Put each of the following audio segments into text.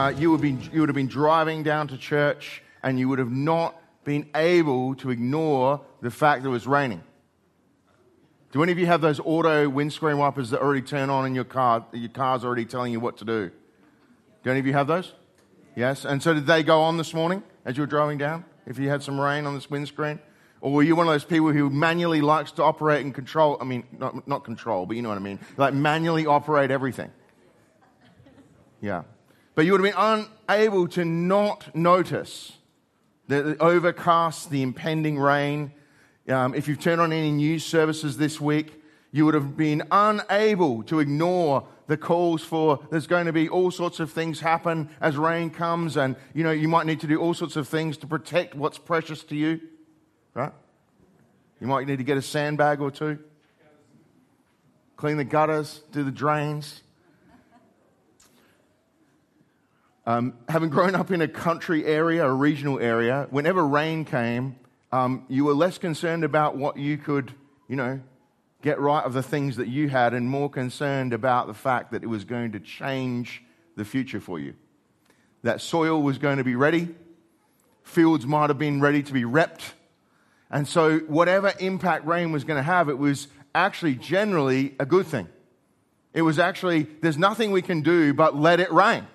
you would have been driving down to church and you would have not been able to ignore the fact that it was raining. Do any of you have those auto windscreen wipers that already turn on in your car? Your car's already telling you what to do. Do any of you have those? Yes. And so did they go on this morning as you were driving down? If you had some rain on this windscreen? Or were you one of those people who manually likes to operate and control? I mean, not control, but you know what I mean. Like manually operate everything. Yeah. But you would have been unable to not notice the overcast, the impending rain. If you've turned on any news services this week, you would have been unable to ignore the calls for there's going to be all sorts of things happen as rain comes, and you might need to do all sorts of things to protect what's precious to you, right? You might need to get a sandbag or two, clean the gutters, do the drains. Having grown up in a country area, a regional area, whenever rain came, you were less concerned about what you could, get right of the things that you had and more concerned about the fact that it was going to change the future for you. That soil was going to be ready. Fields might have been ready to be reaped. And so whatever impact rain was going to have, it was actually generally a good thing. It was actually, there's nothing we can do but let it rain.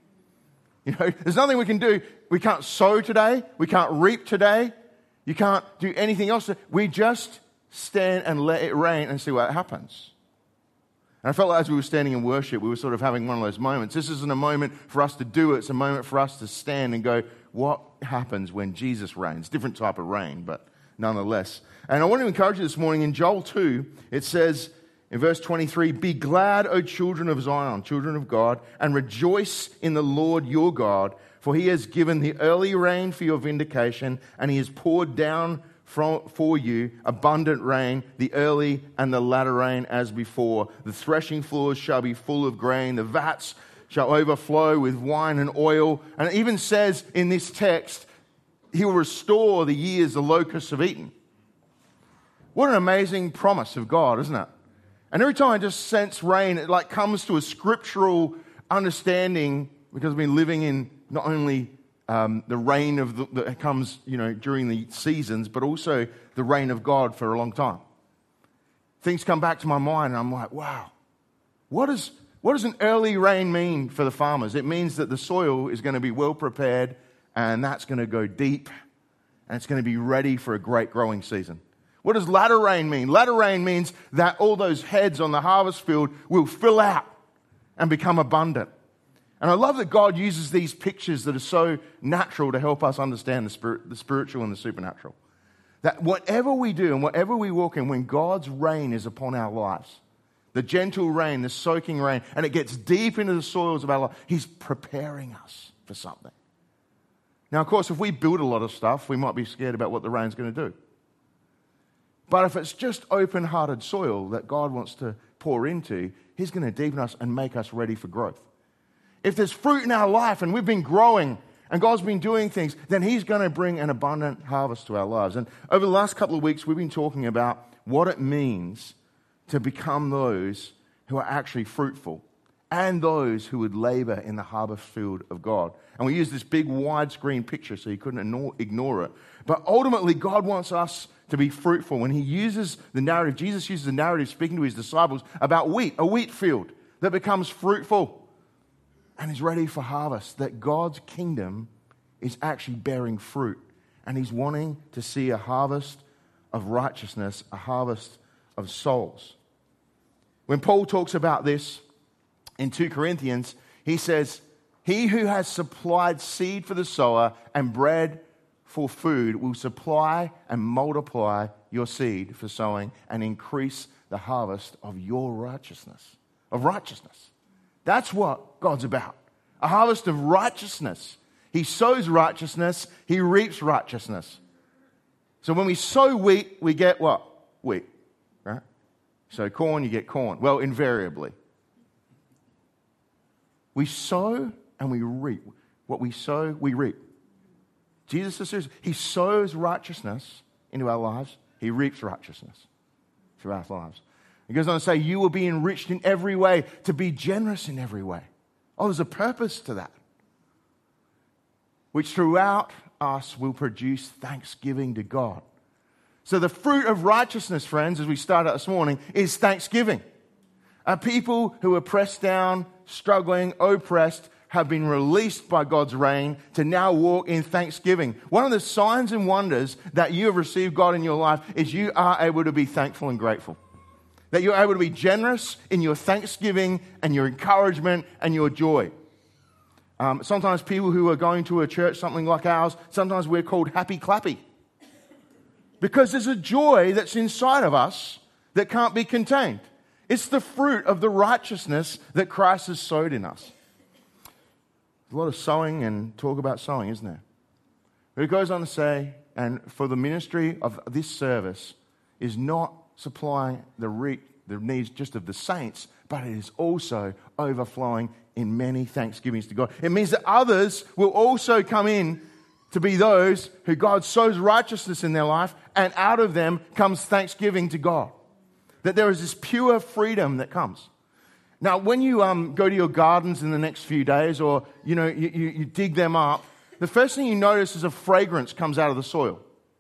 There's nothing we can do. We can't sow today. We can't reap today. You can't do anything else. We just stand and let it rain and see what happens. And I felt like as we were standing in worship, we were sort of having one of those moments. This isn't a moment for us to do it. It's a moment for us to stand and go, what happens when Jesus reigns? Different type of rain, but nonetheless. And I want to encourage you this morning, in Joel 2, it says in verse 23, "Be glad, O children of Zion, children of God, and rejoice in the Lord your God, for he has given the early rain for your vindication, and he has poured down for you abundant rain, the early and the latter rain as before. The threshing floors shall be full of grain, the vats shall overflow with wine and oil." And it even says in this text, he will restore the years the locusts have eaten. What an amazing promise of God, isn't it? And every time I just sense rain, it like comes to a scriptural understanding, because I've been living in not only the rain that comes, during the seasons, but also the rain of God for a long time. Things come back to my mind, and I'm like, wow, what does an early rain mean for the farmers? It means that the soil is going to be well prepared, and that's going to go deep, and it's going to be ready for a great growing season. What does latter rain mean? Latter rain means that all those heads on the harvest field will fill out and become abundant. And I love that God uses these pictures that are so natural to help us understand the spiritual and the supernatural. That whatever we do and whatever we walk in, when God's rain is upon our lives, the gentle rain, the soaking rain, and it gets deep into the soils of our life, He's preparing us for something. Now, of course, if we build a lot of stuff, we might be scared about what the rain's going to do. But if it's just open-hearted soil that God wants to pour into, He's going to deepen us and make us ready for growth. If there's fruit in our life and we've been growing and God's been doing things, then He's going to bring an abundant harvest to our lives. And over the last couple of weeks, we've been talking about what it means to become those who are actually fruitful and those who would labor in the harvest field of God. And we use this big widescreen picture so you couldn't ignore it. But ultimately, God wants us to be fruitful. When He uses the narrative, Jesus uses the narrative speaking to His disciples about wheat, a wheat field that becomes fruitful and is ready for harvest, that God's kingdom is actually bearing fruit. And He's wanting to see a harvest of righteousness, a harvest of souls. When Paul talks about this in 2 Corinthians, he says, "He who has supplied seed for the sower and bread for food will supply and multiply your seed for sowing and increase the harvest of your righteousness." Of righteousness. That's what God's about. A harvest of righteousness. He sows righteousness, He reaps righteousness. So when we sow wheat, we get what? Wheat, right? So corn, you get corn. Well, invariably. We sow and we reap. What we sow, we reap. Jesus says He sows righteousness into our lives. He reaps righteousness through our lives. He goes on to say, you will be enriched in every way, to be generous in every way. Oh, there's a purpose to that. which throughout us will produce thanksgiving to God. So the fruit of righteousness, friends, as we started this morning, is thanksgiving. People who are pressed down, struggling, oppressed, have been released by God's reign to now walk in thanksgiving. One of the signs and wonders that you have received God in your life is you are able to be thankful and grateful. That you're able to be generous in your thanksgiving and your encouragement and your joy. Sometimes people who are going to a church, something like ours, sometimes we're called happy clappy. Because there's a joy that's inside of us that can't be contained. It's the fruit of the righteousness that Christ has sowed in us. There's a lot of sowing and talk about sowing, isn't there? But it goes on to say, and for the ministry of this service is not supplying the needs just of the saints, but it is also overflowing in many thanksgivings to God. It means that others will also come in to be those who God sows righteousness in their life, and out of them comes thanksgiving to God. That there is this pure freedom that comes. Now, when you go to your gardens in the next few days, or you dig them up, the first thing you notice is a fragrance comes out of the soil.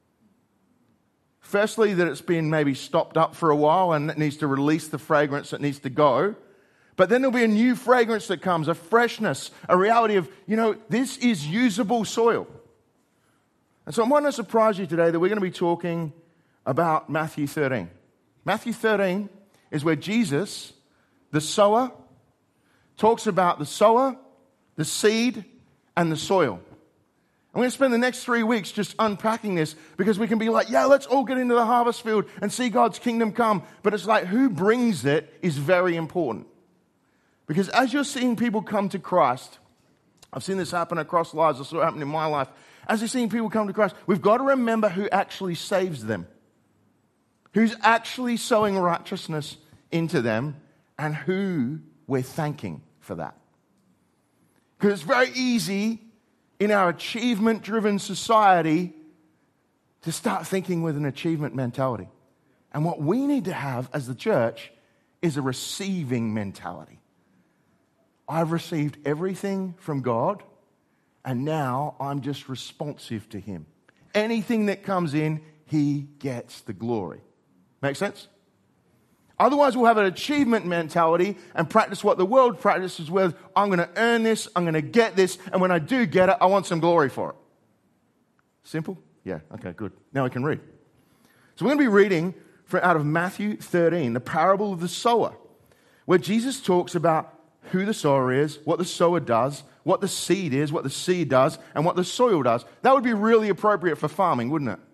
Firstly, that it's been maybe stopped up for a while and it needs to release the fragrance that needs to go. But then there'll be a new fragrance that comes, a freshness, a reality of, this is usable soil. And so I'm not going to surprise you today that we're going to be talking about Matthew 13. Matthew 13 is where Jesus, the sower, talks about the sower, the seed, and the soil. I'm going to spend the next 3 weeks just unpacking this because we can be like, yeah, let's all get into the harvest field and see God's kingdom come. But it's like who brings it is very important. Because as you're seeing people come to Christ, I've seen this happen across lives, I saw it happen in my life. As you're seeing people come to Christ, we've got to remember who actually saves them. Who's actually sowing righteousness into them and who we're thanking for that. Because it's very easy in our achievement-driven society to start thinking with an achievement mentality. And what we need to have as the church is a receiving mentality. I've received everything from God, and now I'm just responsive to Him. Anything that comes in, He gets the glory. Make sense? Otherwise, we'll have an achievement mentality and practice what the world practices with. I'm going to earn this, I'm going to get this, and when I do get it, I want some glory for it. Simple? Yeah, okay, good. Now we can read. So we're going to be reading out of Matthew 13, the parable of the sower, where Jesus talks about who the sower is, what the sower does, what the seed is, what the seed does, and what the soil does. That would be really appropriate for farming, wouldn't it?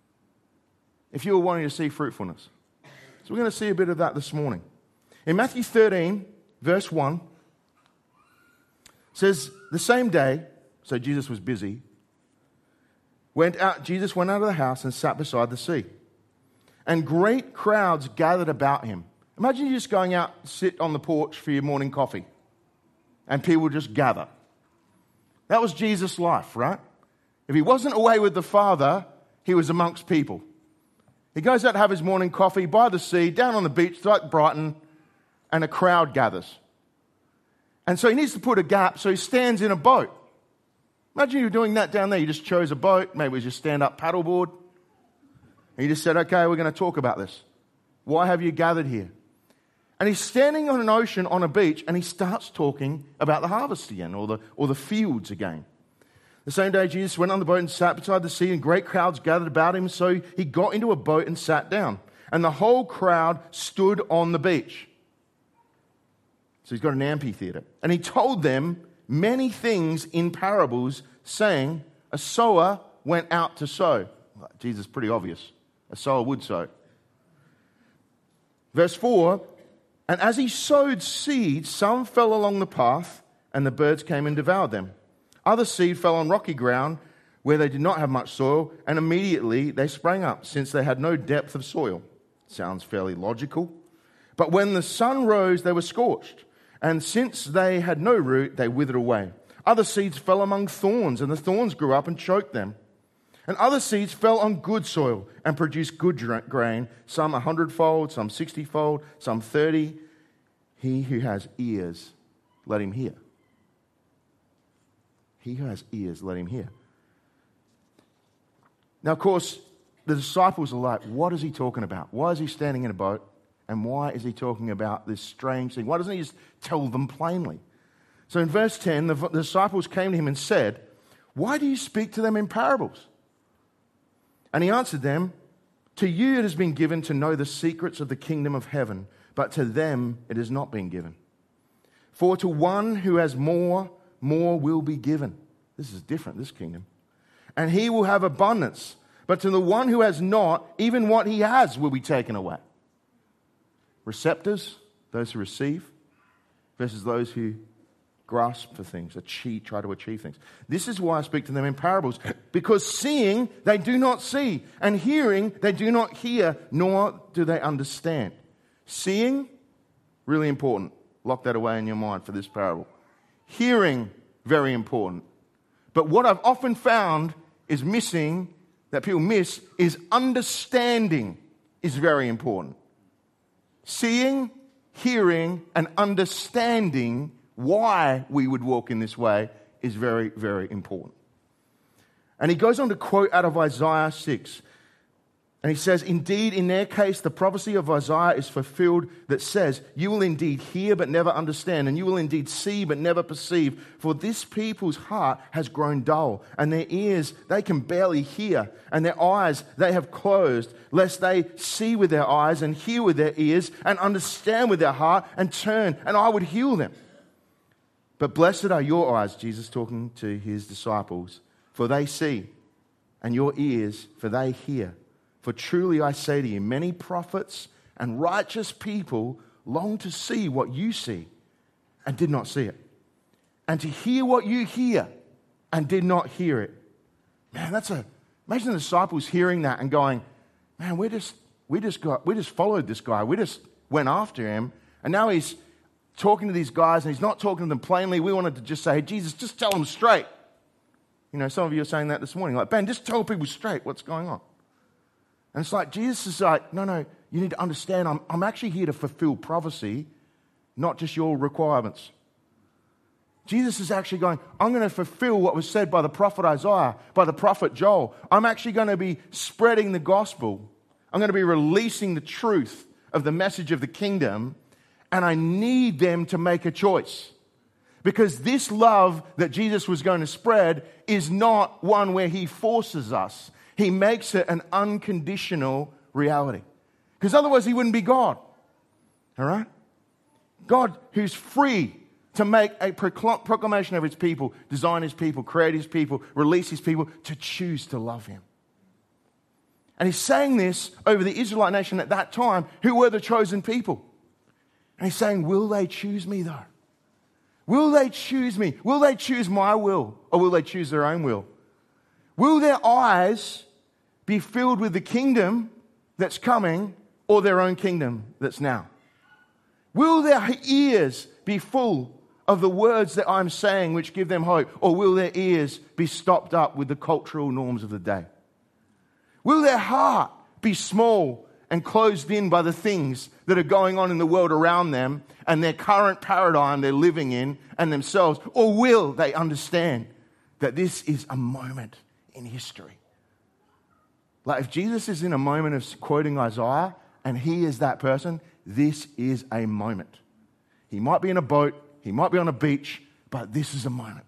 If you were wanting to see fruitfulness. So we're going to see a bit of that this morning. In Matthew 13, verse 1, says, the same day, so Jesus was busy, Jesus went out of the house and sat beside the sea. And great crowds gathered about him. Imagine you just going out, sit on the porch for your morning coffee, and people just gather. That was Jesus' life, right? If he wasn't away with the Father, he was amongst people. He goes out to have his morning coffee by the sea, down on the beach, like Brighton, and a crowd gathers. And so he needs to put a gap, so he stands in a boat. Imagine you're doing that down there. You just chose a boat, maybe it was your stand-up paddleboard. And you just said, okay, we're going to talk about this. Why have you gathered here? And he's standing on an ocean, on a beach, and he starts talking about the harvest again, or the fields again. The same day, Jesus went on the boat and sat beside the sea, and great crowds gathered about him. So he got into a boat and sat down. And the whole crowd stood on the beach. So he's got an amphitheater. And he told them many things in parables, saying, a sower went out to sow. Jesus, pretty obvious. A sower would sow. Verse 4, and as he sowed seed, some fell along the path, and the birds came and devoured them. Other seed fell on rocky ground where they did not have much soil, and immediately they sprang up, since they had no depth of soil. Sounds fairly logical. But when the sun rose, they were scorched, and since they had no root, they withered away. Other seeds fell among thorns, and the thorns grew up and choked them. And other seeds fell on good soil and produced good grain, some 100-fold, some 60-fold, some 30. He who has ears, let him hear. He who has ears, let him hear. Now, of course, the disciples are like, what is he talking about? Why is he standing in a boat? And why is he talking about this strange thing? Why doesn't he just tell them plainly? So in verse 10, the disciples came to him and said, why do you speak to them in parables? And he answered them, to you it has been given to know the secrets of the kingdom of heaven, but to them it has not been given. For to one who has more will be given. This is different, this kingdom. And he will have abundance. But to the one who has not, even what he has will be taken away. Receptors, those who receive, versus those who grasp for things, try to achieve things. This is why I speak to them in parables. Because seeing, they do not see. And hearing, they do not hear, nor do they understand. Seeing, really important. Lock that away in your mind for this parable. Hearing, very important. But what I've often found is missing, that people miss, is understanding is very important. Seeing, hearing, and understanding why we would walk in this way is very, very important. And he goes on to quote out of Isaiah 6. And he says, indeed, in their case, the prophecy of Isaiah is fulfilled that says, you will indeed hear but never understand, and you will indeed see but never perceive. For this people's heart has grown dull, and their ears they can barely hear, and their eyes they have closed, lest they see with their eyes and hear with their ears and understand with their heart and turn, and I would heal them. But blessed are your eyes, Jesus talking to his disciples, for they see, and your ears, for they hear. For truly I say to you, many prophets and righteous people long to see what you see and did not see it, and to hear what you hear and did not hear it. Man, imagine the disciples hearing that and going, man, we just followed this guy. We just went after him, and now he's talking to these guys and he's not talking to them plainly. We wanted to just say, hey, Jesus, just tell them straight. You know, some of you are saying that this morning, like, Ben, just tell people straight what's going on. And it's like, Jesus is like, no, you need to understand, I'm actually here to fulfill prophecy, not just your requirements. Jesus is actually going, I'm going to fulfill what was said by the prophet Isaiah, by the prophet Joel. I'm actually going to be spreading the gospel. I'm going to be releasing the truth of the message of the kingdom, and I need them to make a choice. Because this love that Jesus was going to spread is not one where he forces us. He makes it an unconditional reality. Because otherwise he wouldn't be God. All right? God who's free to make a proclamation of his people, design his people, create his people, release his people, to choose to love him. And he's saying this over the Israelite nation at that time, who were the chosen people. And he's saying, will they choose me though? Will they choose me? Will they choose my will? Or will they choose their own will? Will their eyes be filled with the kingdom that's coming or their own kingdom that's now? Will their ears be full of the words that I'm saying which give them hope, or will their ears be stopped up with the cultural norms of the day? Will their heart be small and closed in by the things that are going on in the world around them and their current paradigm they're living in and themselves? Or will they understand that this is a moment in history? Like if Jesus is in a moment of quoting Isaiah and he is that person, this is a moment. He might be in a boat, he might be on a beach, but this is a moment.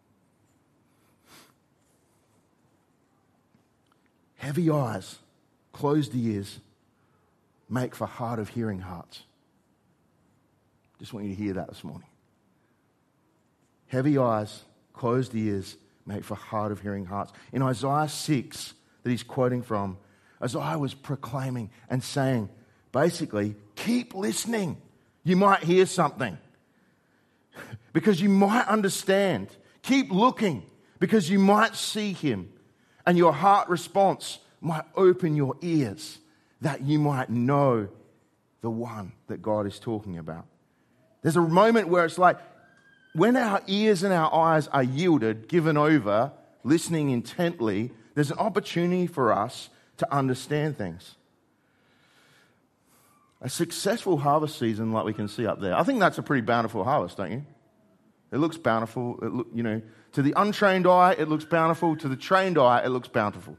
Heavy eyes, closed ears, make for hard of hearing hearts. Just want you to hear that this morning. Heavy eyes, closed ears, make for hard of hearing hearts. In Isaiah 6, that he's quoting from, Isaiah was proclaiming and saying, basically, keep listening. You might hear something because you might understand. Keep looking because you might see him, and your heart response might open your ears that you might know the one that God is talking about. There's a moment where it's like when our ears and our eyes are yielded, given over, listening intently, there's an opportunity for us to understand things. A successful harvest season like we can see up there. I think that's a pretty bountiful harvest, don't you? It looks bountiful. To the untrained eye, it looks bountiful. To the trained eye, it looks bountiful.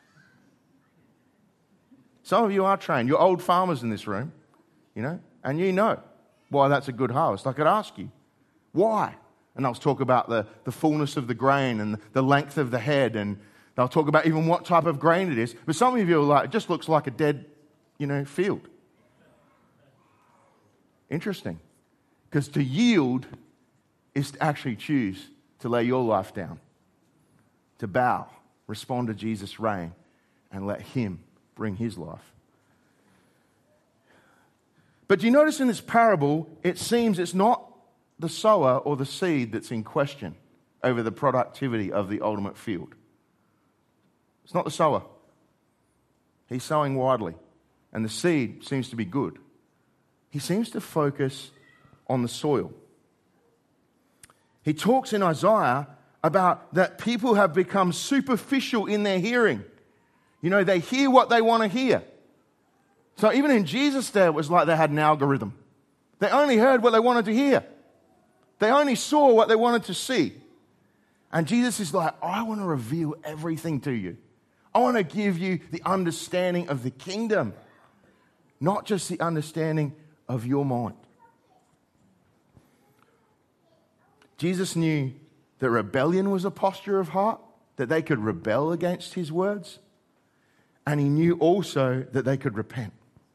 Some of you are trained. You're old farmers in this room, and you know why that's a good harvest. I could ask you, why? And I'll talk about the fullness of the grain and the length of the head, and they'll talk about even what type of grain it is. But some of you are like, it just looks like a dead, field. Interesting. Because to yield is to actually choose to lay your life down, to bow, respond to Jesus' reign, and let him bring his life. But do you notice in this parable, it seems it's not the sower or the seed that's in question over the productivity of the ultimate field. It's not the sower. He's sowing widely, and the seed seems to be good. He seems to focus on the soil. He talks in Isaiah about that people have become superficial in their hearing. They hear what they want to hear. So even in Jesus' day, it was like they had an algorithm. They only heard what they wanted to hear. They only saw what they wanted to see. And Jesus is like, I want to reveal everything to you. I want to give you the understanding of the kingdom, not just the understanding of your mind. Jesus knew that rebellion was a posture of heart, that they could rebel against his words, and he knew also that they could repent.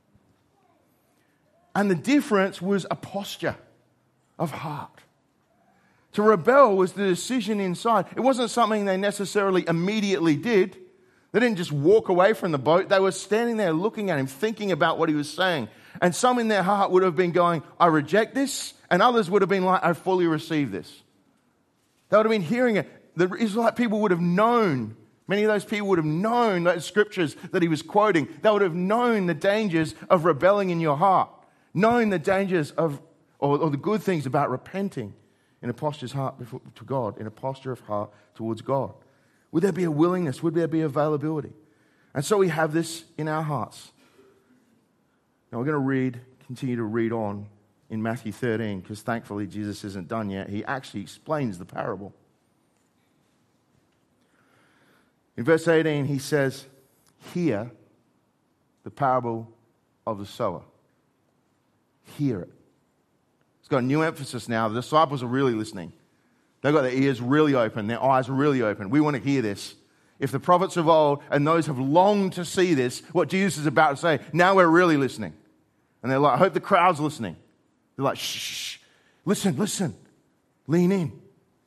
And the difference was a posture of heart. To rebel was the decision inside. It wasn't something they necessarily immediately did. They didn't just walk away from the boat. They were standing there looking at him, thinking about what he was saying. And some in their heart would have been going, I reject this. And others would have been like, I fully receive this. They would have been hearing it. The Israelite people would have known, many of those people would have known those scriptures that he was quoting. They would have known the dangers of rebelling in your heart, knowing the dangers of, or the good things about repenting in a posture of heart to God, in a posture of heart towards God. Would there be a willingness? Would there be availability? And so we have this in our hearts. Now we're going to continue to read on in Matthew 13, because thankfully Jesus isn't done yet. He actually explains the parable. In verse 18, he says, hear the parable of the sower. Hear it. It's got a new emphasis now. The disciples are really listening. They've got their ears really open, their eyes really open. We want to hear this. If the prophets of old and those have longed to see this, what Jesus is about to say, now we're really listening. And they're like, I hope the crowd's listening. They're like, shh, listen, lean in.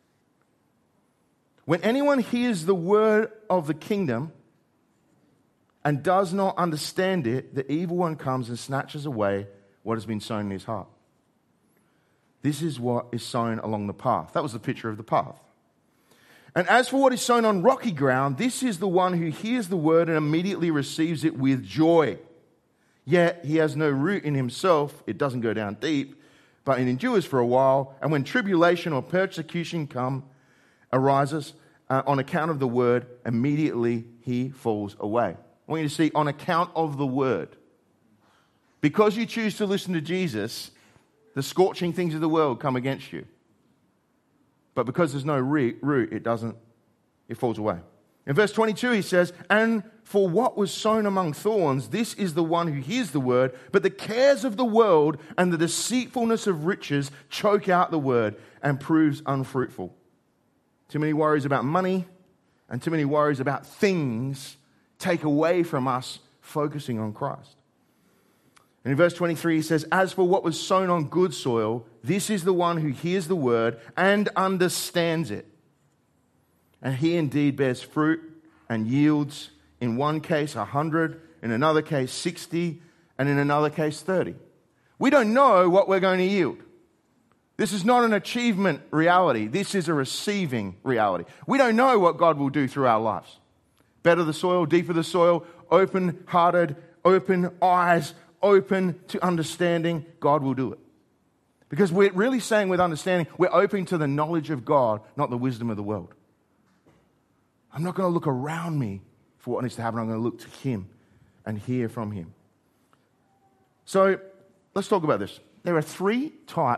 When anyone hears the word of the kingdom and does not understand it, the evil one comes and snatches away what has been sown in his heart. This is what is sown along the path. That was the picture of the path. And as for what is sown on rocky ground, this is the one who hears the word and immediately receives it with joy. Yet he has no root in himself. It doesn't go down deep, but it endures for a while. And when tribulation or persecution arises on account of the word, immediately he falls away. I want you to see, on account of the word. Because you choose to listen to Jesus, the scorching things of the world come against you. But because there's no root, it falls away. In verse 22, he says, and for what was sown among thorns, this is the one who hears the word, but the cares of the world and the deceitfulness of riches choke out the word and proves unfruitful. Too many worries about money and too many worries about things take away from us focusing on Christ. And in verse 23, he says, as for what was sown on good soil, this is the one who hears the word and understands it. And he indeed bears fruit and yields, in one case 100, in another case 60, and in another case 30. We don't know what we're going to yield. This is not an achievement reality. This is a receiving reality. We don't know what God will do through our lives. Better the soil, deeper the soil, open-hearted, open eyes, open to understanding, God will do it. Because we're really saying with understanding, we're open to the knowledge of God, not the wisdom of the world. I'm not going to look around me for what needs to happen. I'm going to look to him and hear from him. So let's talk about this. There are three types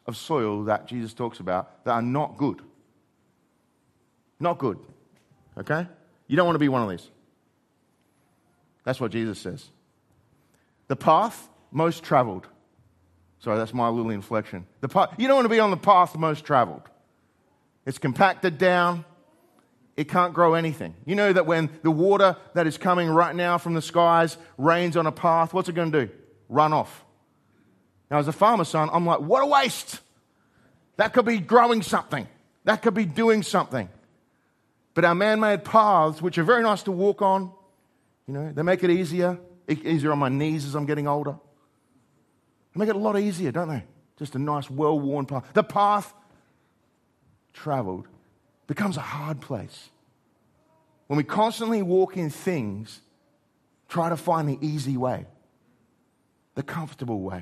of soil that Jesus talks about that are not good. Not good. Okay? You don't want to be one of these. That's what Jesus says. The path most traveled. Sorry, that's my little inflection. You don't want to be on the path most traveled. It's compacted down. It can't grow anything. You know that when the water that is coming right now from the skies rains on a path, what's it going to do? Run off. Now, as a farmer's son, I'm like, what a waste. That could be growing something. That could be doing something. But our man-made paths, which are very nice to walk on, they make it easier on my knees as I'm getting older. They make it a lot easier, don't they? Just a nice, well-worn path. The path traveled becomes a hard place. When we constantly walk in things, try to find the easy way, the comfortable way.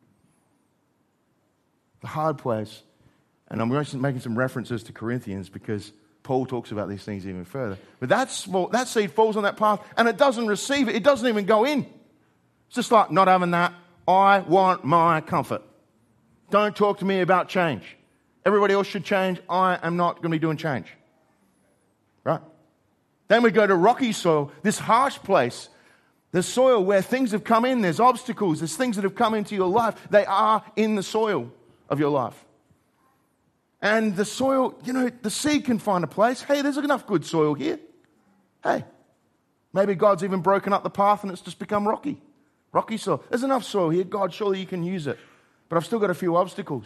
The hard place, and I'm making some references to Corinthians because Paul talks about these things even further. But that seed falls on that path and it doesn't receive it. It doesn't even go in. It's just like, not having that. I want my comfort. Don't talk to me about change. Everybody else should change. I am not going to be doing change. Right? Then we go to rocky soil, this harsh place. The soil where things have come in. There's obstacles. There's things that have come into your life. They are in the soil of your life. And the soil, the seed can find a place. Hey, there's enough good soil here. Hey, maybe God's even broken up the path and it's just become rocky. Rocky soil. There's enough soil here. God, surely you can use it. But I've still got a few obstacles.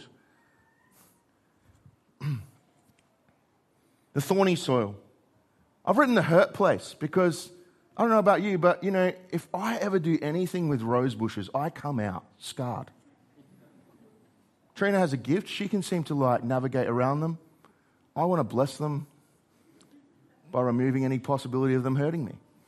The thorny soil. I've written the hurt place because, I don't know about you, but, if I ever do anything with rose bushes, I come out scarred. Trina has a gift. She can seem to navigate around them. I want to bless them by removing any possibility of them hurting me.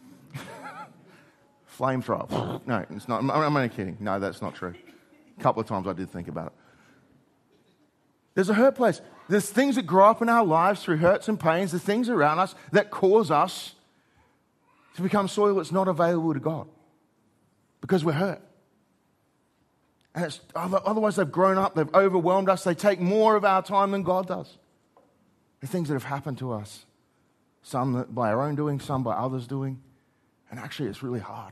Flamethrower. No, it's not. I'm only kidding. No, that's not true. A couple of times I did think about it. There's a hurt place. There's things that grow up in our lives through hurts and pains. The things around us that cause us to become soil that's not available to God because we're hurt. And otherwise they've grown up, they've overwhelmed us, they take more of our time than God does. The things that have happened to us, some by our own doing, some by others doing, and actually it's really hard.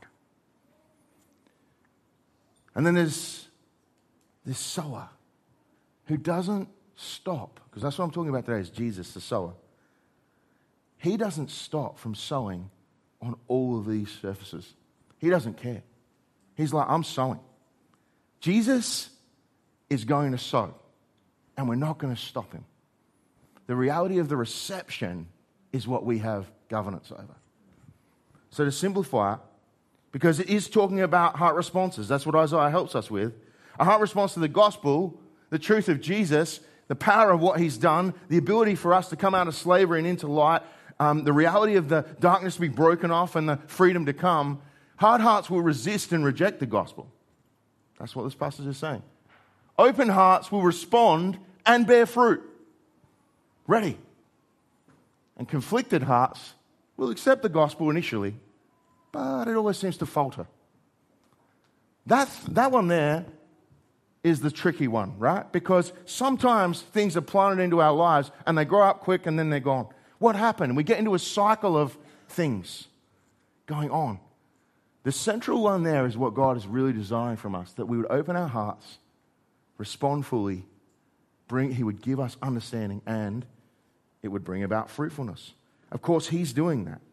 And then there's this sower who doesn't stop, because that's what I'm talking about today is Jesus, the sower. He doesn't stop from sowing on all of these surfaces. He doesn't care. He's like, I'm sowing. Jesus is going to sow, and we're not going to stop him. The reality of the reception is what we have governance over. So to simplify it, because it is talking about heart responses, that's what Isaiah helps us with. A heart response to the gospel, the truth of Jesus, the power of what he's done, the ability for us to come out of slavery and into light, the reality of the darkness to be broken off and the freedom to come. Hard hearts will resist and reject the gospel. That's what this passage is saying. Open hearts will respond and bear fruit. Ready. And conflicted hearts will accept the gospel initially, but it always seems to falter. That one there is the tricky one, right? Because sometimes things are planted into our lives and they grow up quick and then they're gone. What happened? We get into a cycle of things going on. The central one there is what God is really desiring from us, that we would open our hearts, respond fully, He would give us understanding, and it would bring about fruitfulness. Of course, he's doing that.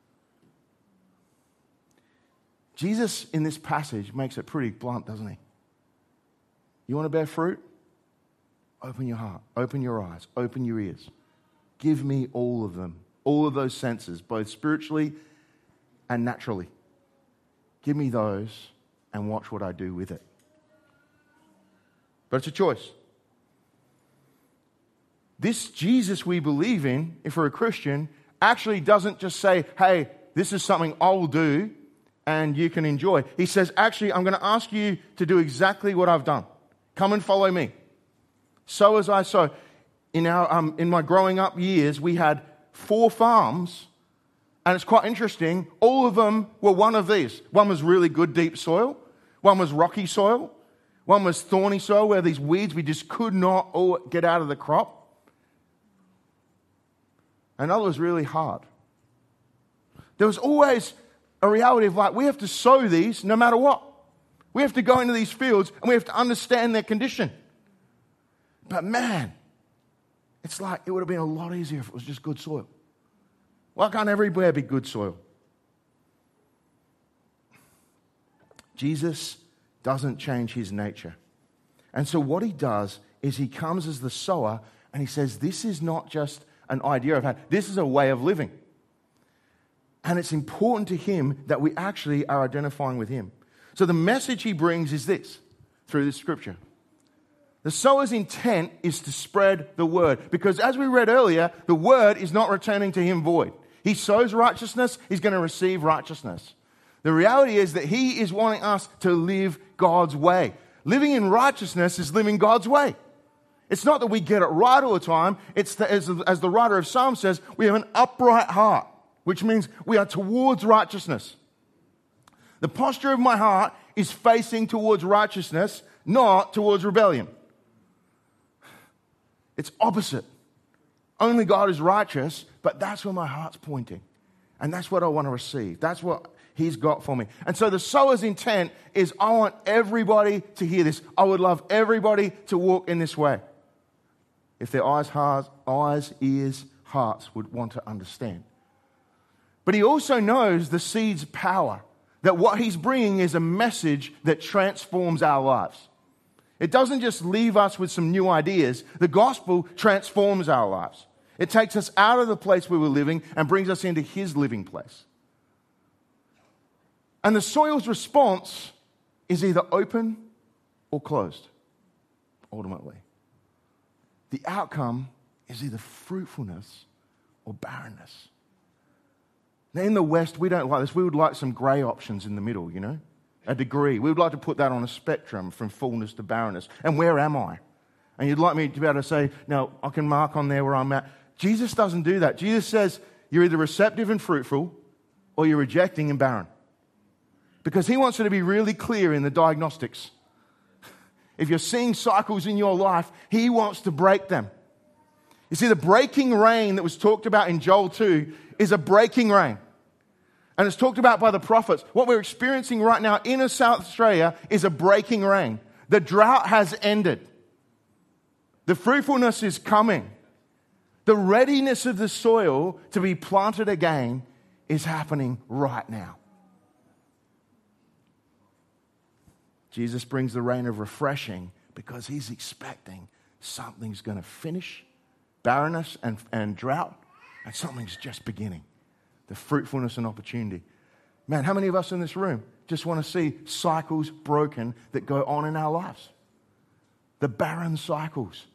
Jesus, in this passage, makes it pretty blunt, doesn't he? You want to bear fruit? Open your heart, open your eyes, open your ears. Give me all of them, all of those senses, both spiritually and naturally. Give me those and watch what I do with it. But it's a choice. This Jesus we believe in, if we're a Christian, actually doesn't just say, hey, this is something I'll do and you can enjoy. He says, actually, I'm going to ask you to do exactly what I've done. Come and follow me. Sow as I sow. In my growing up years, we had 4 farms. And it's quite interesting, all of them were one of these. One was really good deep soil. One was rocky soil. One was thorny soil, where these weeds we just could not all get out of the crop. Another was really hard. There was always a reality of like, we have to sow these no matter what. We have to go into these fields and we have to understand their condition. But man, it's like it would have been a lot easier if it was just good soil. Why can't everywhere be good soil? Jesus doesn't change his nature. And so what he does is he comes as the sower and he says, this is not just an idea I've had. This is a way of living. And it's important to him that we actually are identifying with him. So the message he brings is this, through this scripture. The sower's intent is to spread the word. Because as we read earlier, the word is not returning to him void. He sows righteousness, he's going to receive righteousness. The reality is that he is wanting us to live God's way. Living in righteousness is living God's way. It's not that we get it right all the time. It's that, as the writer of Psalms says, we have an upright heart, which means we are towards righteousness. The posture of my heart is facing towards righteousness, not towards rebellion. It's opposite. Only God is righteous, but that's where my heart's pointing. And that's what I want to receive. That's what he's got for me. And so the sower's intent is, I want everybody to hear this. I would love everybody to walk in this way. If their eyes, ears, hearts would want to understand. But he also knows the seed's power, that what he's bringing is a message that transforms our lives. It doesn't just leave us with some new ideas. The gospel transforms our lives. It takes us out of the place we were living and brings us into his living place. And the soil's response is either open or closed, ultimately. The outcome is either fruitfulness or barrenness. Now, in the West, we don't like this. We would like some grey options in the middle, you know, a degree. We would like to put that on a spectrum from fullness to barrenness. And where am I? And you'd like me to be able to say, no, I can mark on there where I'm at. Jesus doesn't do that. Jesus says you're either receptive and fruitful or you're rejecting and barren. Because he wants it to be really clear in the diagnostics. If you're seeing cycles in your life, he wants to break them. You see, the breaking rain that was talked about in Joel 2 is a breaking rain. And it's talked about by the prophets. What we're experiencing right now in South Australia is a breaking rain. The drought has ended. The fruitfulness is coming. The readiness of the soil to be planted again is happening right now. Jesus brings the rain of refreshing because he's expecting something's going to finish barrenness and drought, and something's just beginning. The fruitfulness and opportunity. Man, how many of us in this room just want to see cycles broken that go on in our lives? The barren cycles.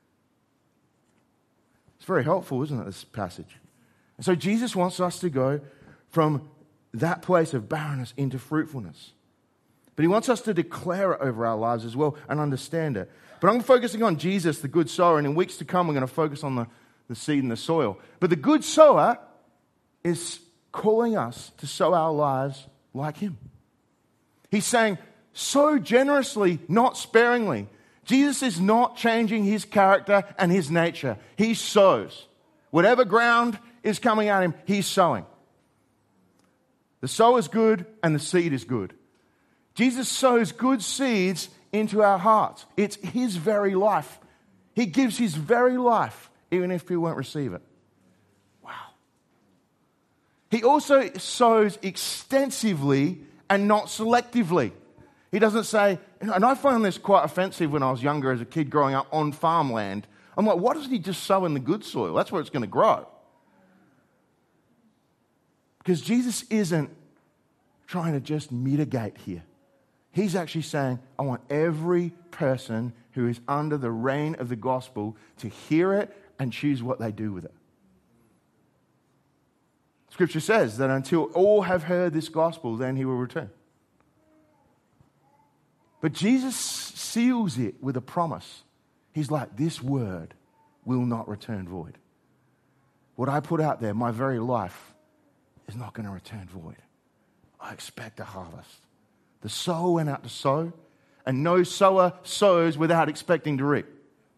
It's very helpful, isn't it, this passage? And so Jesus wants us to go from that place of barrenness into fruitfulness. But he wants us to declare it over our lives as well and understand it. But I'm focusing on Jesus, the good sower, and in weeks to come, we're going to focus on the seed and the soil. But the good sower is calling us to sow our lives like him. He's saying, sow generously, not sparingly. Jesus is not changing his character and his nature. He sows. Whatever ground is coming at him, he's sowing. The sower is good and the seed is good. Jesus sows good seeds into our hearts. It's his very life. He gives his very life, even if we won't receive it. Wow. He also sows extensively and not selectively. He doesn't say, and I found this quite offensive when I was younger as a kid growing up on farmland. I'm like, why doesn't he just sow in the good soil? That's where it's going to grow. Because Jesus isn't trying to just mitigate here. He's actually saying, I want every person who is under the reign of the gospel to hear it and choose what they do with it. Scripture says that until all have heard this gospel, then he will return. But Jesus seals it with a promise. He's like, this word will not return void. What I put out there, my very life, is not going to return void. I expect a harvest. The sower went out to sow, and no sower sows without expecting to reap.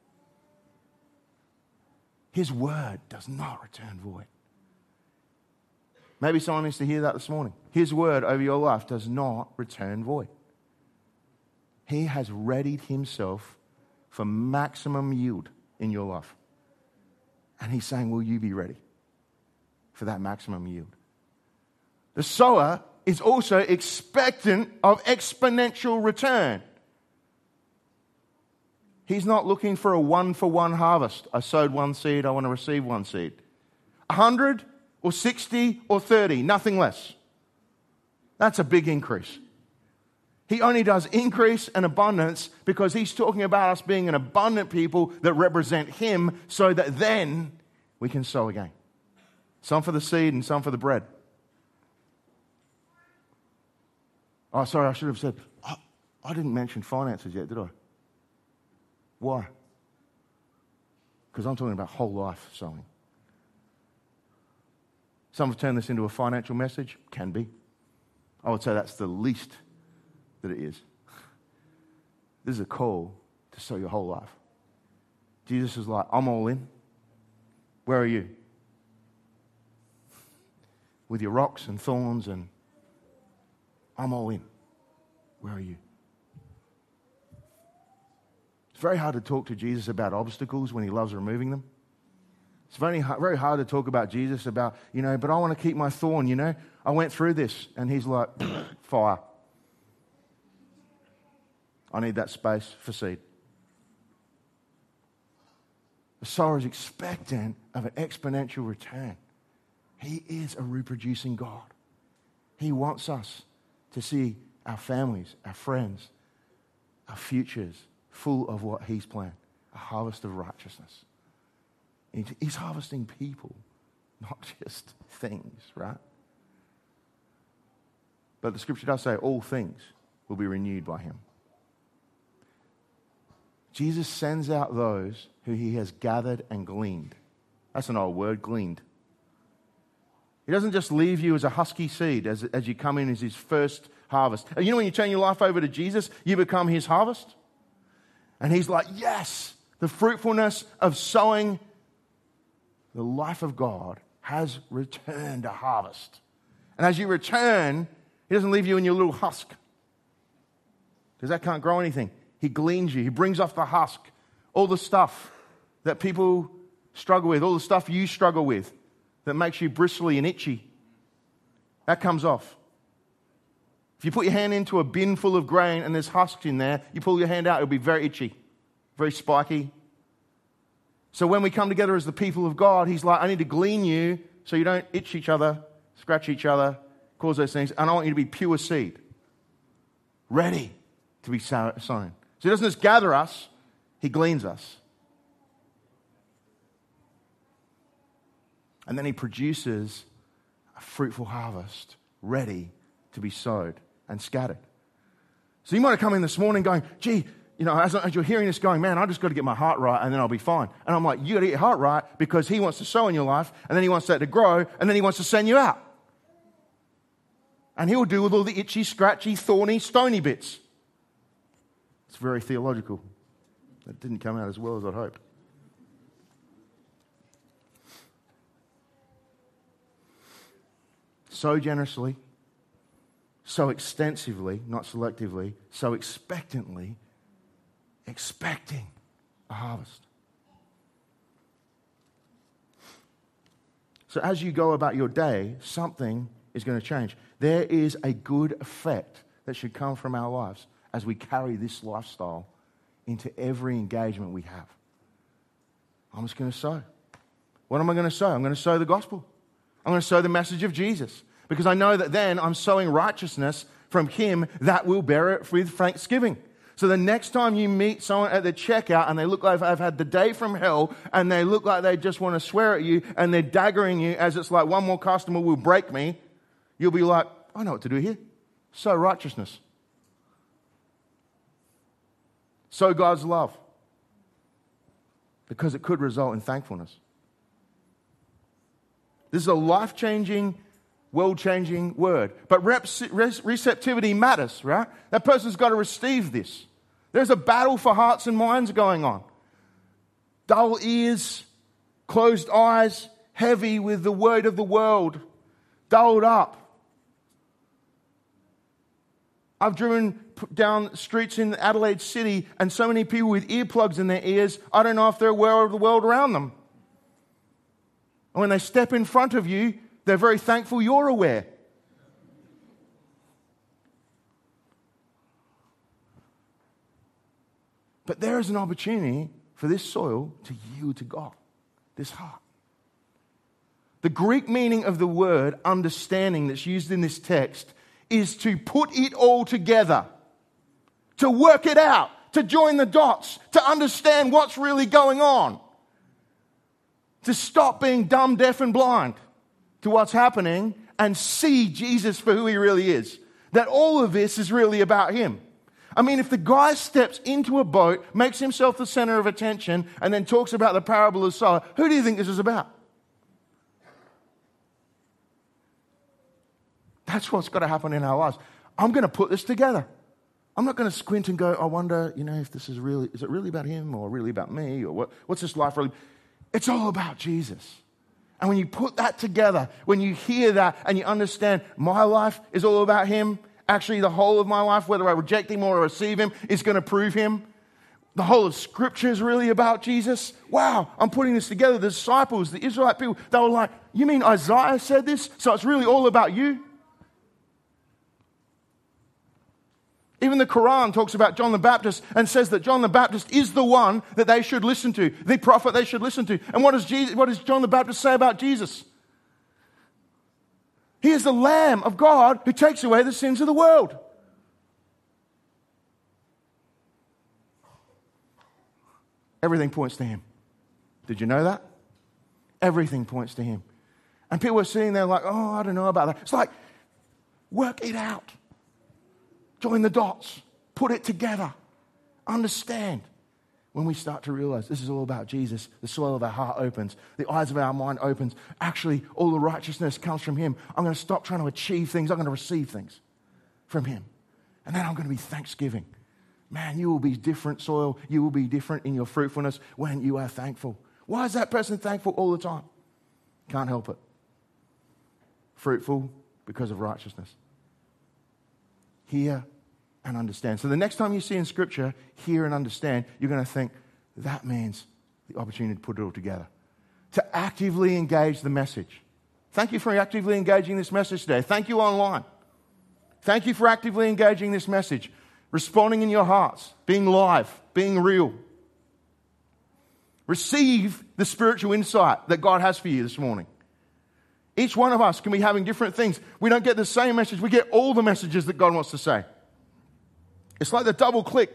His word does not return void. Maybe someone needs to hear that this morning. His word over your life does not return void. He has readied himself for maximum yield in your life. And he's saying, will you be ready for that maximum yield? The sower is also expectant of exponential return. He's not looking for a one-for-one harvest. I sowed one seed, I want to receive one seed. 100 or 60 or 30, nothing less. That's a big increase. He only does increase and abundance because he's talking about us being an abundant people that represent him so that then we can sow again. Some for the seed and some for the bread. Oh, sorry, I should have said, I didn't mention finances yet, did I? Why? Because I'm talking about whole life sowing. Some have turned this into a financial message. Can be. I would say that's the least that it is. This is a call to sow your whole life. Jesus is like, I'm all in. Where are you? With your rocks and thorns and I'm all in. Where are you? It's very hard to talk to Jesus about obstacles when he loves removing them. It's very hard to talk about Jesus about, but I want to keep my thorn, I went through this. And he's like, fire. I need that space for seed. The sower is expectant of an exponential return. He is a reproducing God. He wants us to see our families, our friends, our futures full of what he's planned, a harvest of righteousness. He's harvesting people, not just things, right? But the scripture does say all things will be renewed by him. Jesus sends out those who he has gathered and gleaned. That's an old word, gleaned. He doesn't just leave you as a husky seed as you come in as his first harvest. And when you turn your life over to Jesus, you become his harvest. And he's like, yes, the fruitfulness of sowing the life of God has returned a harvest. And as you return, he doesn't leave you in your little husk, because that can't grow anything. He gleans you. He brings off the husk, all the stuff that people struggle with, all the stuff you struggle with that makes you bristly and itchy. That comes off. If you put your hand into a bin full of grain and there's husks in there, you pull your hand out, it'll be very itchy, very spiky. So when we come together as the people of God, he's like, I need to glean you so you don't itch each other, scratch each other, cause those things. And I want you to be pure seed, ready to be sown. So he doesn't just gather us, he gleans us. And then he produces a fruitful harvest ready to be sowed and scattered. So you might have come in this morning going, gee, as you're hearing this going, man, I just got to get my heart right and then I'll be fine. And I'm like, you got to get your heart right because he wants to sow in your life and then he wants that to grow and then he wants to send you out. And he'll deal with all the itchy, scratchy, thorny, stony bits. It's very theological. That didn't come out as well as I'd hoped. So generously, so extensively, not selectively, so expectantly, expecting a harvest. So as you go about your day, something is going to change. There is a good effect that should come from our lives as we carry this lifestyle into every engagement we have. I'm just going to sow. What am I going to sow? I'm going to sow the gospel. I'm going to sow the message of Jesus. Because I know that then I'm sowing righteousness from him that will bear it with thanksgiving. So the next time you meet someone at the checkout and they look like they've had the day from hell and they look like they just want to swear at you and they're daggering you as it's like one more customer will break me, you'll be like, I know what to do here. Sow righteousness. Sow God's love. Because it could result in thankfulness. This is a life-changing, world-changing word. But receptivity matters, right? That person's got to receive this. There's a battle for hearts and minds going on. Dull ears, closed eyes, heavy with the weight of the world, dulled up. I've driven down streets in Adelaide City and so many people with earplugs in their ears, I don't know if they're aware of the world around them. And when they step in front of you, they're very thankful you're aware. But there is an opportunity for this soil to yield to God, this heart. The Greek meaning of the word understanding that's used in this text is to put it all together, to work it out, to join the dots, to understand what's really going on, to stop being dumb, deaf, and blind to what's happening and see Jesus for who he really is. That all of this is really about him. I mean, if the guy steps into a boat, makes himself the center of attention, and then talks about the parable of the sower, who do you think this is about? That's what's got to happen in our lives. I'm going to put this together. I'm not going to squint and go, I wonder, if this is it really about him or really about me or what's this life really? It's all about Jesus. And when you put that together, when you hear that and you understand my life is all about him, actually the whole of my life, whether I reject him or receive him, is going to prove him. The whole of Scripture is really about Jesus. Wow, I'm putting this together. The disciples, the Israelite people, they were like, you mean Isaiah said this? So it's really all about you? Even the Quran talks about John the Baptist and says that John the Baptist is the one that they should listen to, the prophet they should listen to. And what does John the Baptist say about Jesus? He is the Lamb of God who takes away the sins of the world. Everything points to him. Did you know that? Everything points to him. And people are sitting there like, oh, I don't know about that. It's like, work it out. Join the dots. Put it together. Understand. When we start to realize this is all about Jesus, the soil of our heart opens, the eyes of our mind opens. Actually, all the righteousness comes from him. I'm going to stop trying to achieve things. I'm going to receive things from him. And then I'm going to be thanksgiving. Man, you will be different soil. You will be different in your fruitfulness when you are thankful. Why is that person thankful all the time? Can't help it. Fruitful because of righteousness. Hear and understand. So the next time you see in Scripture, hear and understand, you're going to think, that means the opportunity to put it all together. To actively engage the message. Thank you for actively engaging this message today. Thank you online. Thank you for actively engaging this message. Responding in your hearts. Being live. Being real. Receive the spiritual insight that God has for you this morning. Each one of us can be having different things. We don't get the same message. We get all the messages that God wants to say. It's like the double click.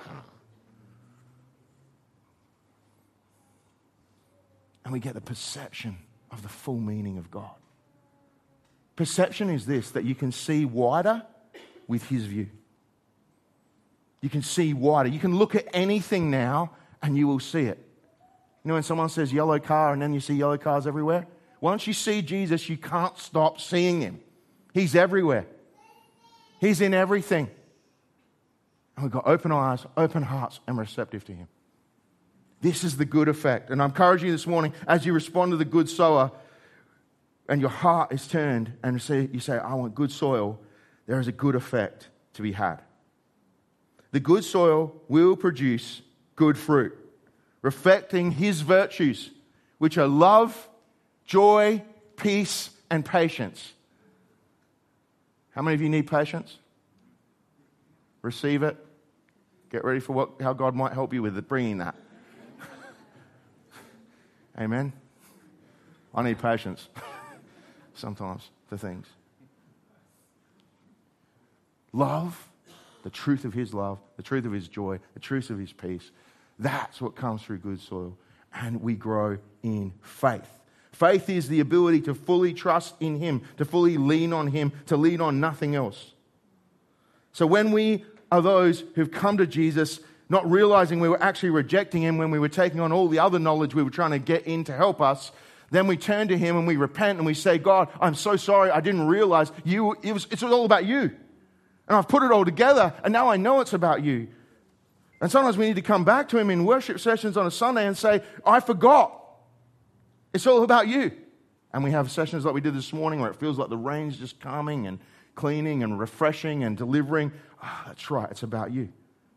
And we get the perception of the full meaning of God. Perception is this, that you can see wider with his view. You can see wider. You can look at anything now and you will see it. You know when someone says yellow car and then you see yellow cars everywhere? Once you see Jesus, you can't stop seeing him. He's everywhere. He's in everything. And we've got open eyes, open hearts, and receptive to him. This is the good effect. And I encourage you this morning, as you respond to the good sower, and your heart is turned, and you say, I want good soil, there is a good effect to be had. The good soil will produce good fruit, reflecting his virtues, which are love, joy, peace, and patience. How many of you need patience? Receive it. Get ready for how God might help you with bringing that. Amen. I need patience sometimes for things. Love, the truth of his love, the truth of his joy, the truth of his peace. That's what comes through good soil. And we grow in faith. Faith is the ability to fully trust in him, to fully lean on him, to lean on nothing else. So when we are those who've come to Jesus, not realizing we were actually rejecting him when we were taking on all the other knowledge we were trying to get in to help us, then we turn to him and we repent and we say, God, I'm so sorry, I didn't realize it's all about you. And I've put it all together and now I know it's about you. And sometimes we need to come back to Him in worship sessions on a Sunday and say, I forgot. It's all about you. And we have sessions like we did this morning where it feels like the rain's just calming and cleaning and refreshing and delivering. Oh, that's right, it's about you.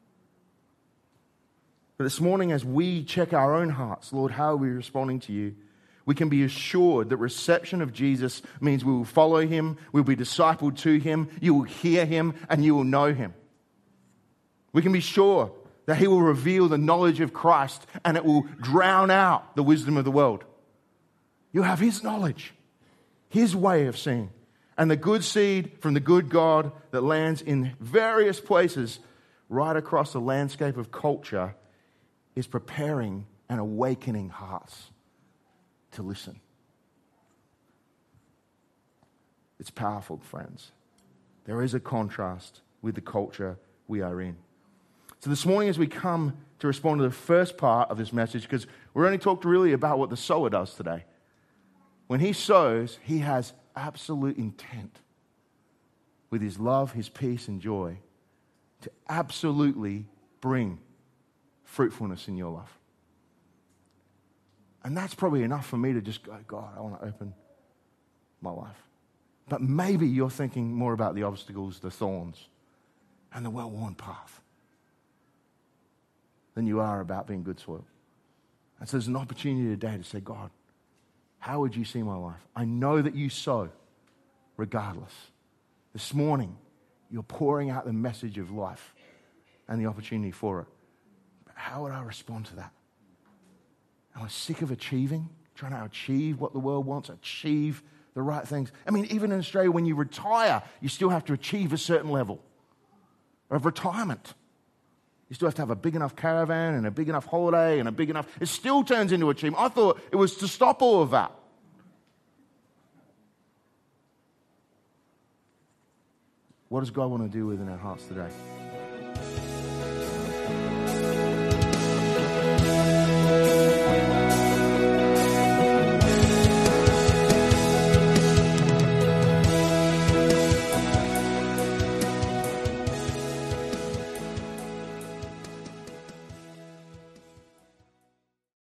But this morning, as we check our own hearts, Lord, how are we responding to you? We can be assured that reception of Jesus means we will follow Him, we'll be discipled to Him, you will hear Him, and you will know Him. We can be sure that He will reveal the knowledge of Christ and it will drown out the wisdom of the world. You have His knowledge, His way of seeing. And the good seed from the good God that lands in various places right across the landscape of culture is preparing and awakening hearts to listen. It's powerful, friends. There is a contrast with the culture we are in. So this morning, as we come to respond to the first part of this message, because we're only talked really about what the sower does today. When he sows, he has absolute intent with his love, his peace, and joy to absolutely bring fruitfulness in your life. And that's probably enough for me to just go, God, I want to open my life. But maybe you're thinking more about the obstacles, the thorns, and the well-worn path than you are about being good soil. And so there's an opportunity today to say, God, how would you see my life? I know that you sow regardless. This morning, you're pouring out the message of life and the opportunity for it. But how would I respond to that? Am I sick of achieving, trying to achieve what the world wants, achieve the right things? I mean, even in Australia, when you retire, you still have to achieve a certain level of retirement. You still have to have a big enough caravan and a big enough holiday and a big enough... It still turns into achievement. I thought it was to stop all of that. What does God want to do within our hearts today?